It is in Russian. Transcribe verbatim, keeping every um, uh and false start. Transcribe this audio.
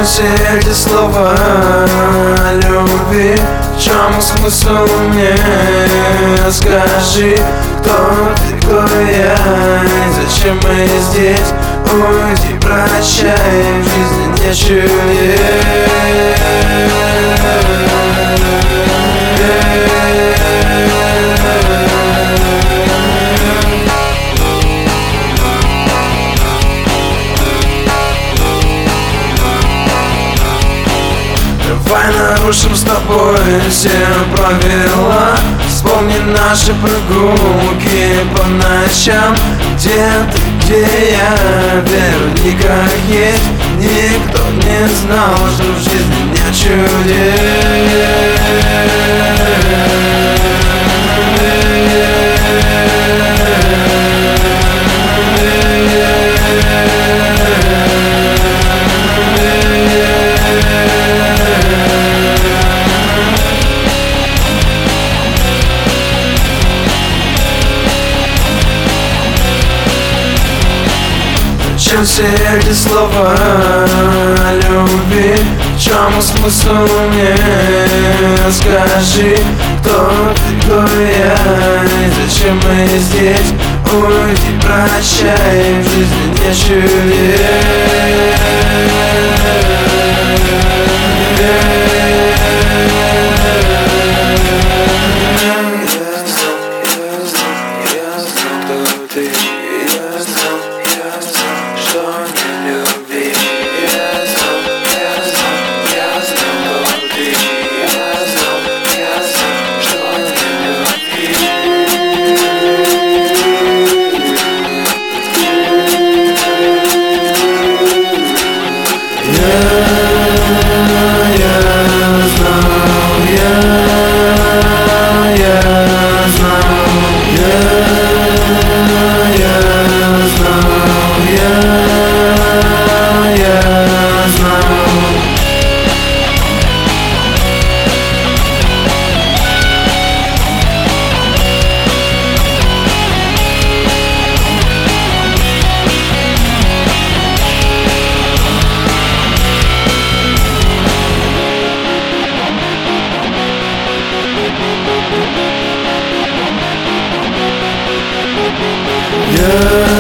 все эти слова о любви? В чем смысл мне? Скажи, кто ты, кто я, и зачем мы здесь? Уйди, прощай, в жизни нет чудес. Давай нарушим с тобой все правила. Вспомни наши прогулки по ночам. Где ты, где я, веру никак есть. Никто не знал, что в жизни нет чудес. Чем все эти слова о любви? В чем смысл мне? Скажи, кто ты, кто я, и зачем мы здесь? Уйди, прощай, в жизни нет чудес. Yeah.